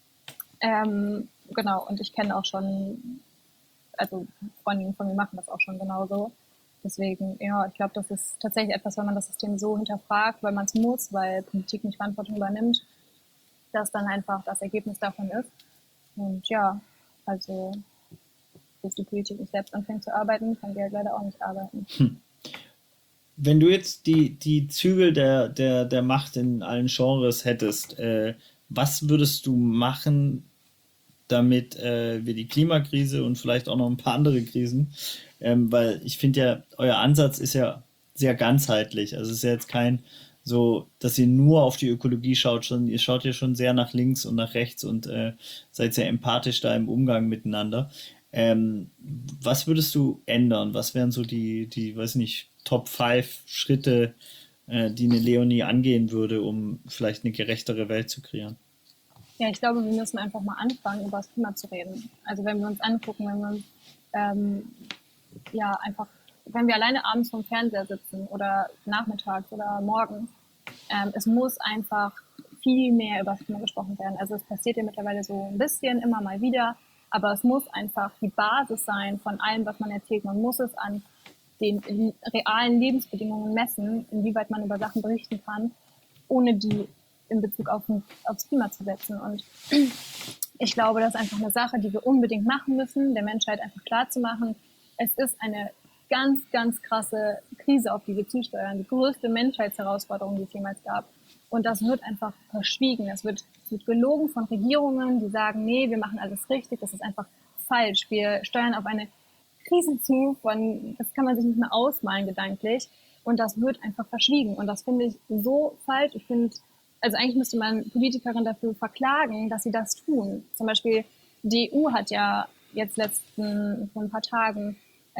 Genau, und ich kenne auch schon, also Freundinnen von mir machen das auch schon genauso. Deswegen, ja, ich glaube, das ist tatsächlich etwas, wenn man das System so hinterfragt, weil man es muss, weil Politik nicht Verantwortung übernimmt, dass dann einfach das Ergebnis davon ist. Und ja, also bis die Politik nicht selbst anfängt zu arbeiten, kann die halt leider auch nicht arbeiten. Wenn du jetzt die Zügel der Macht in allen Genres hättest, was würdest du machen, damit wir die Klimakrise und vielleicht auch noch ein paar andere Krisen, weil ich finde ja, euer Ansatz ist ja sehr ganzheitlich. Also es ist ja jetzt kein so, dass ihr nur auf die Ökologie schaut, sondern ihr schaut ja schon sehr nach links und nach rechts und seid sehr empathisch da im Umgang miteinander. Was würdest du ändern? Was wären so die, weiß nicht, Top 5 Schritte, die eine Leonie angehen würde, um vielleicht eine gerechtere Welt zu kreieren? Ja, ich glaube, wir müssen einfach mal anfangen, über das Klima zu reden. Also wenn wir uns angucken, wenn wir uns ja einfach, wenn wir alleine abends vorm Fernseher sitzen oder nachmittags oder morgens, es muss einfach viel mehr über das Klima gesprochen werden. Also es passiert ja mittlerweile so ein bisschen immer mal wieder, aber es muss einfach die Basis sein von allem, was man erzählt. Man muss es an den realen Lebensbedingungen messen, inwieweit man über Sachen berichten kann, ohne die in Bezug aufs Klima zu setzen. Und ich glaube, das ist einfach eine Sache, die wir unbedingt machen müssen, der Menschheit einfach klar zu machen. Es ist eine ganz, ganz krasse Krise, auf die wir zusteuern. Die größte Menschheitsherausforderung, die es jemals gab. Und das wird einfach verschwiegen. Es wird gelogen von Regierungen, die sagen, nee, wir machen alles richtig. Das ist einfach falsch. Wir steuern auf eine Krise zu, das kann man sich nicht mehr ausmalen gedanklich. Und das wird einfach verschwiegen. Und das finde ich so falsch. Ich finde, also eigentlich müsste man Politikerinnen dafür verklagen, dass sie das tun. Zum Beispiel die EU hat ja jetzt vor ein paar Tagen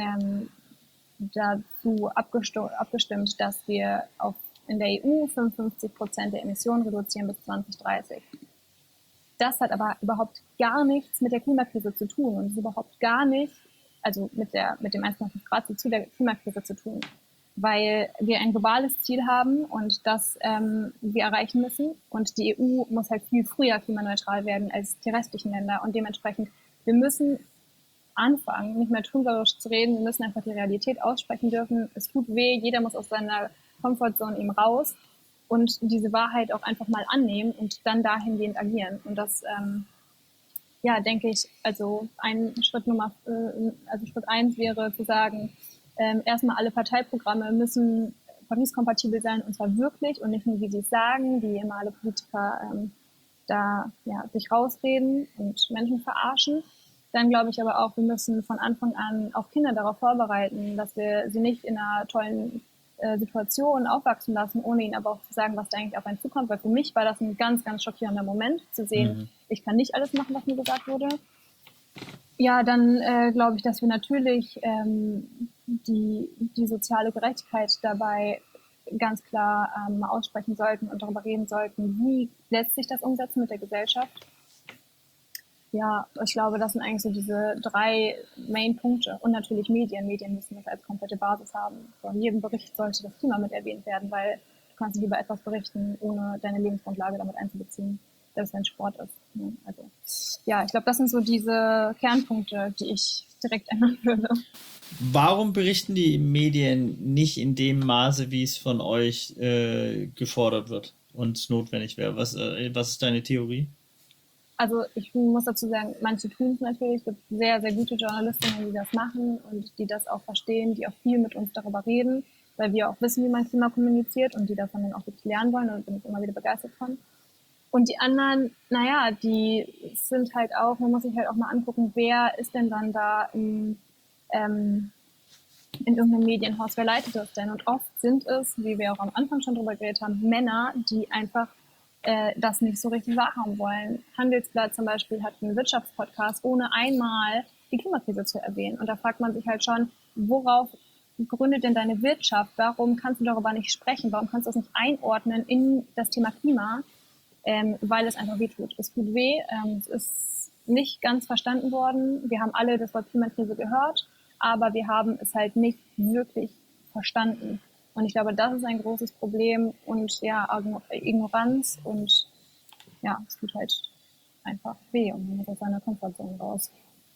dazu abgestimmt, dass wir in der EU 55% der Emissionen reduzieren bis 2030. Das hat aber überhaupt gar nichts mit der Klimakrise zu tun und ist überhaupt gar nicht, also mit dem 1,5 Grad zu der Klimakrise zu tun, weil wir ein globales Ziel haben und das wir erreichen müssen und die EU muss halt viel früher klimaneutral werden als die restlichen Länder und dementsprechend, wir müssen anfangen, nicht mehr trügerisch zu reden, wir müssen einfach die Realität aussprechen dürfen. Es tut weh, jeder muss aus seiner Komfortzone eben raus und diese Wahrheit auch einfach mal annehmen und dann dahingehend agieren. Und das, denke ich, also Schritt 1 wäre zu sagen, erstmal alle Parteiprogramme müssen Paris-kompatibel sein und zwar wirklich und nicht nur, wie sie es sagen, wie immer alle Politiker sich rausreden und Menschen verarschen. Dann glaube ich aber auch, wir müssen von Anfang an auch Kinder darauf vorbereiten, dass wir sie nicht in einer tollen Situation aufwachsen lassen, ohne ihnen aber auch zu sagen, was da eigentlich auf einen zukommt. Weil für mich war das ein ganz, ganz schockierender Moment, zu sehen, ich kann nicht alles machen, was mir gesagt wurde. Ja, dann glaube ich, dass wir natürlich die soziale Gerechtigkeit dabei ganz klar aussprechen sollten und darüber reden sollten, wie lässt sich das umsetzen mit der Gesellschaft. Ja, ich glaube, das sind eigentlich so diese 3 Main-Punkte. Und natürlich Medien. Medien müssen das als komplette Basis haben. So, in jedem Bericht sollte das Klima mit erwähnt werden, weil du kannst nicht über etwas berichten, ohne deine Lebensgrundlage damit einzubeziehen, selbst wenn es Sport ist. Also, ja, ich glaube, das sind so diese Kernpunkte, die ich direkt ändern würde. Warum berichten die Medien nicht in dem Maße, wie es von euch gefordert wird und notwendig wäre? Was ist deine Theorie? Also ich muss dazu sagen, manche tun es natürlich. Es gibt sehr, sehr gute Journalistinnen, die das machen und die das auch verstehen, die auch viel mit uns darüber reden, weil wir auch wissen, wie man Klima kommuniziert und die davon dann auch wirklich lernen wollen und bin ich immer wieder begeistert von. Und die anderen, die sind halt auch, man muss sich halt auch mal angucken, wer ist denn dann da in irgendeinem Medienhaus, wer leitet das denn? Und oft sind es, wie wir auch am Anfang schon drüber geredet haben, Männer, die einfach das nicht so richtig wahrhaben wollen. Handelsblatt zum Beispiel hat einen Wirtschaftspodcast, ohne einmal die Klimakrise zu erwähnen. Und da fragt man sich halt schon, worauf gründet denn deine Wirtschaft? Warum kannst du darüber nicht sprechen? Warum kannst du das nicht einordnen in das Thema Klima? Weil es einfach weh tut. Es tut weh, es ist nicht ganz verstanden worden. Wir haben alle das Wort Klimakrise gehört, aber wir haben es halt nicht wirklich verstanden. Und ich glaube, das ist ein großes Problem und ja, Ignoranz und ja, es tut halt einfach weh und man muss aus seiner Komfortzone raus.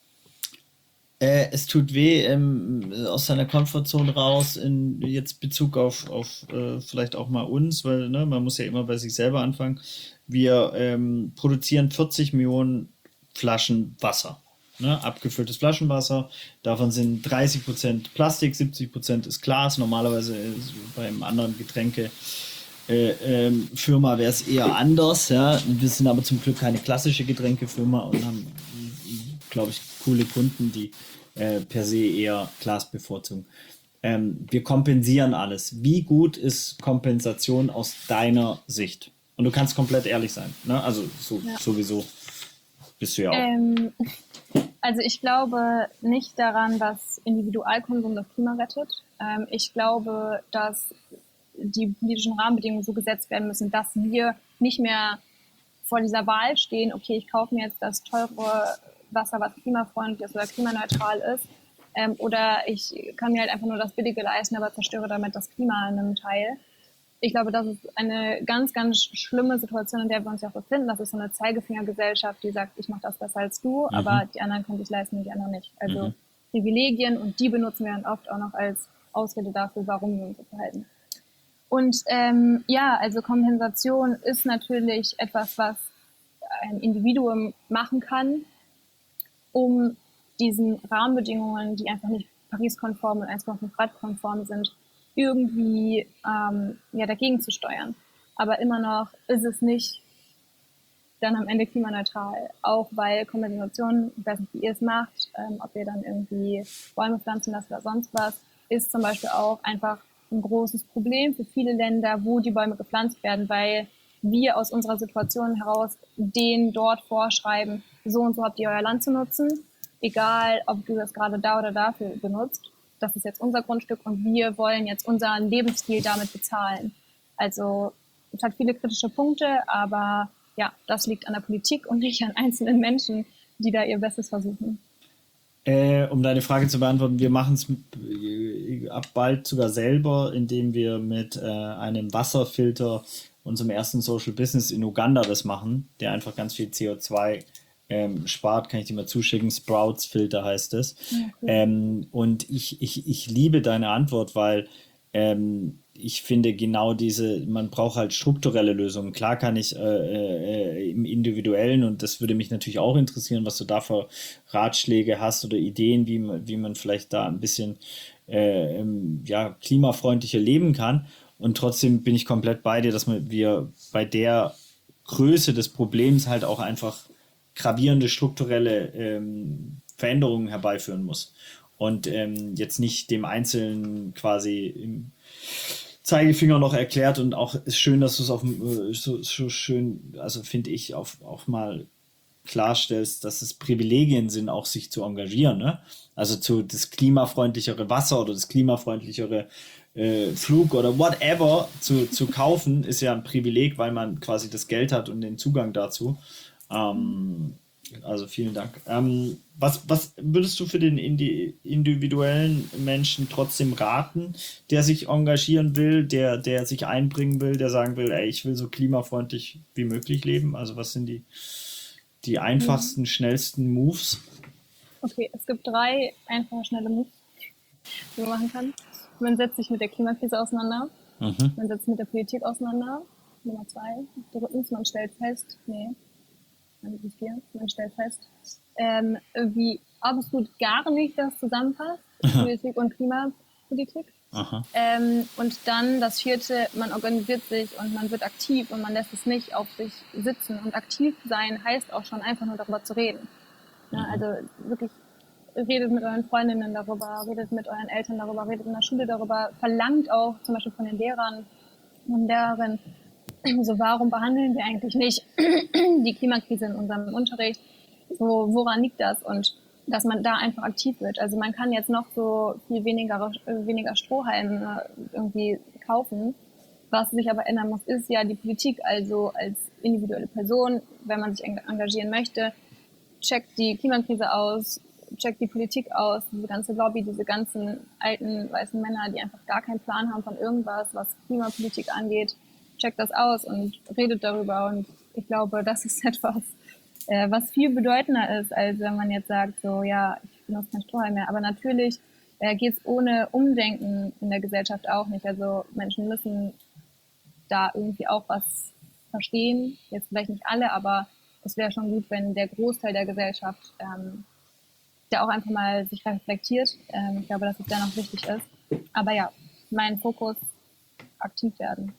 Es tut weh, aus seiner Komfortzone raus, in jetzt Bezug auf vielleicht auch mal uns, weil man muss ja immer bei sich selber anfangen. Wir produzieren 40 Millionen Flaschen Wasser. Abgefülltes Flaschenwasser, davon sind 30% Plastik, 70% ist Glas. Normalerweise beim anderen Getränke Firma wäre es eher anders. Ja. Wir sind aber zum Glück keine klassische Getränkefirma und haben, glaube ich, coole Kunden, die per se eher Glas bevorzugen. Wir kompensieren alles. Wie gut ist Kompensation aus deiner Sicht? Und du kannst komplett ehrlich sein. Ne? Also sowieso bist du ja auch. Also ich glaube nicht daran, dass Individualkonsum das Klima rettet. Ich glaube, dass die politischen Rahmenbedingungen so gesetzt werden müssen, dass wir nicht mehr vor dieser Wahl stehen, okay, ich kaufe mir jetzt das teure Wasser, was klimafreundlich ist oder klimaneutral ist, oder ich kann mir halt einfach nur das Billige leisten, aber zerstöre damit das Klima in einem Teil. Ich glaube, das ist eine ganz, ganz schlimme Situation, in der wir uns ja auch befinden. Das ist so eine Zeigefingergesellschaft, die sagt, ich mache das besser als du, aber die anderen können sich leisten und die anderen nicht. Also Privilegien und die benutzen wir dann oft auch noch als Ausrede dafür, warum wir uns so verhalten. Und also Kompensation ist natürlich etwas, was ein Individuum machen kann, um diesen Rahmenbedingungen, die einfach nicht Paris-konform und 1,5 Grad-konform sind, irgendwie dagegen zu steuern. Aber immer noch ist es nicht dann am Ende klimaneutral, auch weil Kompensation, ich weiß nicht, wie ihr es macht, ob ihr dann irgendwie Bäume pflanzen lasst oder sonst was, ist zum Beispiel auch einfach ein großes Problem für viele Länder, wo die Bäume gepflanzt werden, weil wir aus unserer Situation heraus denen dort vorschreiben, so und so habt ihr euer Land zu nutzen, egal ob du das gerade da oder dafür benutzt. Das ist jetzt unser Grundstück und wir wollen jetzt unseren Lebensstil damit bezahlen. Also es hat viele kritische Punkte, aber ja, das liegt an der Politik und nicht an einzelnen Menschen, die da ihr Bestes versuchen. Um deine Frage zu beantworten, wir machen es ab bald sogar selber, indem wir mit einem Wasserfilter, unserem ersten Social Business in Uganda, das machen, der einfach ganz viel CO2 spart, kann ich dir mal zuschicken. Sprouts Filter heißt es. Ja, cool. Und ich liebe deine Antwort, weil ich finde genau man braucht halt strukturelle Lösungen. Klar kann ich im Individuellen, und das würde mich natürlich auch interessieren, was du da für Ratschläge hast oder Ideen, wie man vielleicht da ein bisschen klimafreundlicher leben kann. Und trotzdem bin ich komplett bei dir, dass wir bei der Größe des Problems halt auch einfach gravierende strukturelle Veränderungen herbeiführen muss. Und jetzt nicht dem Einzelnen quasi im Zeigefinger noch erklärt, und auch ist schön, dass du es so schön, also finde ich, auch mal klarstellst, dass es Privilegien sind, auch sich zu engagieren. Ne? Also das klimafreundlichere Wasser oder das klimafreundlichere Flug oder whatever zu kaufen, ist ja ein Privileg, weil man quasi das Geld hat und den Zugang dazu. Also vielen Dank. Was würdest du für den individuellen Menschen trotzdem raten, der sich engagieren will, der sich einbringen will, der sagen will, ey, ich will so klimafreundlich wie möglich leben? Also was sind die einfachsten, schnellsten Moves? Okay, es gibt 3 einfache, schnelle Moves, die man machen kann. Man setzt sich mit der Klimakrise auseinander. Man setzt sich mit der Politik auseinander. Nummer 2. Drittens, man stellt fest, man stellt fest, wie absolut gar nicht das zusammenpasst, Politik und Klimapolitik. Und dann das 4., man organisiert sich und man wird aktiv und man lässt es nicht auf sich sitzen. Und aktiv sein heißt auch schon einfach nur darüber zu reden. Ja, also wirklich redet mit euren Freundinnen darüber, redet mit euren Eltern darüber, redet in der Schule darüber, verlangt auch zum Beispiel von den Lehrern und Lehrerinnen, so, warum behandeln wir eigentlich nicht die Klimakrise in unserem Unterricht? So, woran liegt das? Und dass man da einfach aktiv wird. Also man kann jetzt noch so viel weniger Strohhalme irgendwie kaufen. Was sich aber ändern muss, ist ja die Politik, also als individuelle Person, wenn man sich engagieren möchte, checkt die Klimakrise aus, checkt die Politik aus, diese ganze Lobby, diese ganzen alten weißen Männer, die einfach gar keinen Plan haben von irgendwas, was Klimapolitik angeht, checkt das aus und redet darüber. Und ich glaube, das ist etwas, was viel bedeutender ist, als wenn man jetzt sagt, so, ja, ich benutze kein Strohhalm mehr. Aber natürlich geht es ohne Umdenken in der Gesellschaft auch nicht. Also Menschen müssen da irgendwie auch was verstehen. Jetzt vielleicht nicht alle, aber es wäre schon gut, wenn der Großteil der Gesellschaft da auch einfach mal sich reflektiert. Ich glaube, dass es da noch wichtig ist. Aber ja, mein Fokus, aktiv werden.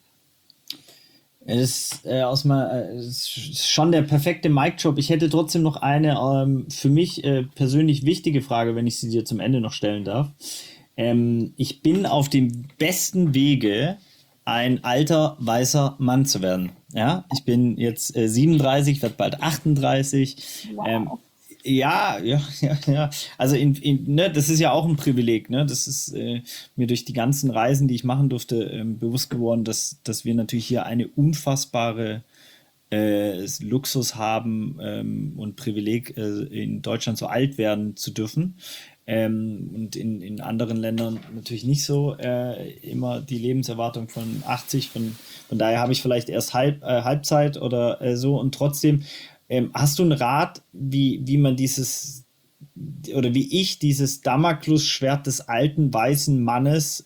Es ist schon der perfekte Mic-Drop. Ich hätte trotzdem noch eine für mich persönlich wichtige Frage, wenn ich sie dir zum Ende noch stellen darf. Ich bin auf dem besten Wege, ein alter, weißer Mann zu werden. Ja, ich bin jetzt 37, werde bald 38. Wow. Ja. Also das ist ja auch ein Privileg. Ne? Das ist mir durch die ganzen Reisen, die ich machen durfte, bewusst geworden, dass wir natürlich hier eine unfassbare Luxus haben und Privileg, in Deutschland so alt werden zu dürfen. Und in anderen Ländern natürlich nicht so immer die Lebenserwartung von 80. Von daher habe ich vielleicht erst Halbzeit oder so. Und trotzdem, hast du einen Rat, wie man dieses oder wie ich dieses Damoklesschwert des alten weißen Mannes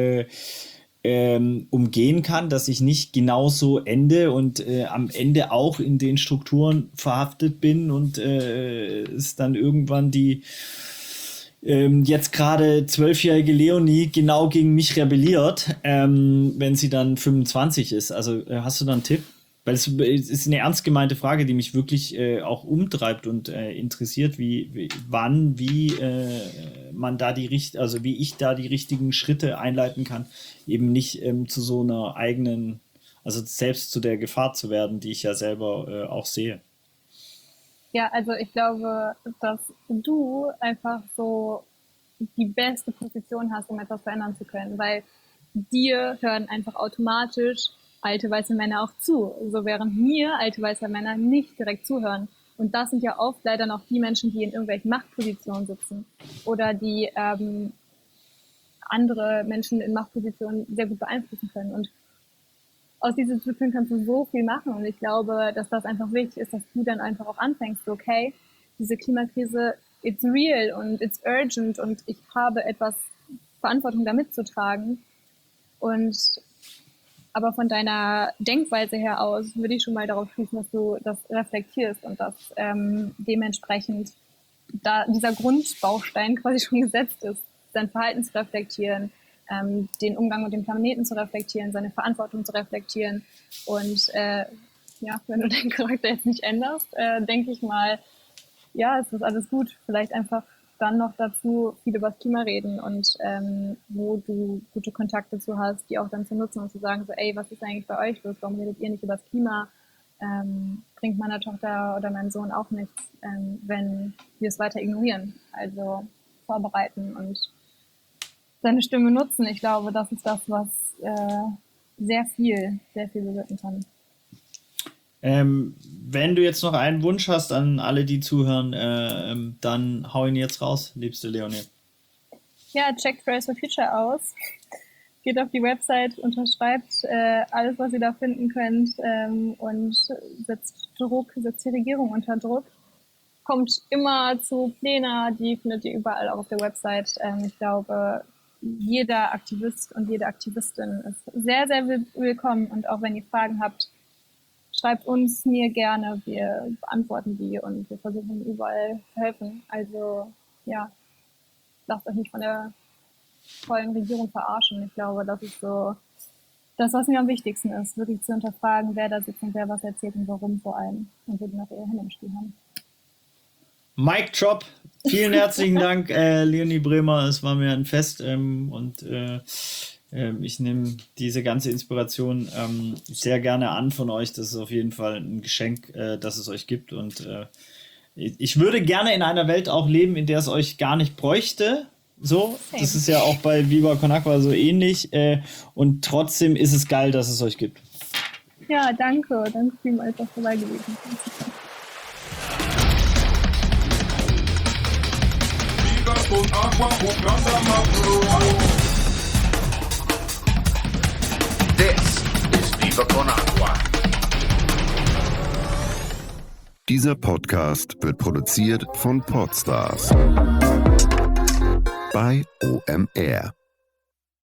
umgehen kann, dass ich nicht genauso ende und am Ende auch in den Strukturen verhaftet bin und es dann irgendwann die jetzt gerade 12-jährige Leonie genau gegen mich rebelliert, wenn sie dann 25 ist. Also hast du da einen Tipp? Weil es ist eine ernst gemeinte Frage, die mich wirklich auch umtreibt und interessiert, wie man da wie ich da die richtigen Schritte einleiten kann, eben nicht zu so einer eigenen, also selbst zu der Gefahr zu werden, die ich ja selber auch sehe. Ja, also ich glaube, dass du einfach so die beste Position hast, um etwas verändern zu können, weil dir hören einfach automatisch alte weiße Männer auch zu, so während mir alte weiße Männer nicht direkt zuhören. Und das sind ja oft leider noch die Menschen, die in irgendwelchen Machtpositionen sitzen oder die andere Menschen in Machtpositionen sehr gut beeinflussen können. Und aus dieser Situation kannst du so viel machen. Und ich glaube, dass das einfach wichtig ist, dass du dann einfach auch anfängst, so, okay, diese Klimakrise, it's real und it's urgent und ich habe etwas Verantwortung damit zu tragen. Und aber von deiner Denkweise her aus würde ich schon mal darauf schließen, dass du das reflektierst und dass dementsprechend da dieser Grundbaustein quasi schon gesetzt ist, sein Verhalten zu reflektieren, den Umgang mit dem Planeten zu reflektieren, seine Verantwortung zu reflektieren. Und wenn du deinen Charakter jetzt nicht änderst, denke ich mal, ja, es ist alles gut. Vielleicht einfach dann noch dazu viel über das Klima reden und wo du gute Kontakte zu hast, die auch dann zu nutzen und zu sagen, so, ey, was ist eigentlich bei euch los? Warum redet ihr nicht über das Klima? Bringt meiner Tochter oder meinem Sohn auch nichts, wenn wir es weiter ignorieren. Also vorbereiten und seine Stimme nutzen. Ich glaube, das ist das, was sehr viel bewirken kann. Wenn du jetzt noch einen Wunsch hast an alle, die zuhören, dann hau ihn jetzt raus, liebste Leonie. Ja, checkt Fridays for Future aus. Geht auf die Website, unterschreibt alles, was ihr da finden könnt und setzt die Regierung unter Druck. Kommt immer zu Plena, die findet ihr überall auch auf der Website. Ich glaube, jeder Aktivist und jede Aktivistin ist sehr, sehr willkommen. Und auch wenn ihr Fragen habt, schreibt mir gerne. Wir beantworten die und wir versuchen überall zu helfen. Also ja, lasst euch nicht von der vollen Regierung verarschen. Ich glaube, das ist so das, was mir am wichtigsten ist, wirklich zu hinterfragen, wer da sitzt und wer was erzählt und warum vor allem. Und wo die noch ihre Hände im Spiel haben. Mic Drop. Vielen herzlichen Dank, Leonie Bremer. Es war mir ein Fest ich nehme diese ganze Inspiration sehr gerne an von euch. Das ist auf jeden Fall ein Geschenk, das es euch gibt. Und ich würde gerne in einer Welt auch leben, in der es euch gar nicht bräuchte. So, das ist ja auch bei Viva Con Agua so ähnlich. Und trotzdem ist es geil, dass es euch gibt. Ja, danke. Danke vielmals, dass du dabei gewesen bist. This is Viva Con Agua. Dieser Podcast wird produziert von Podstars bei OMR.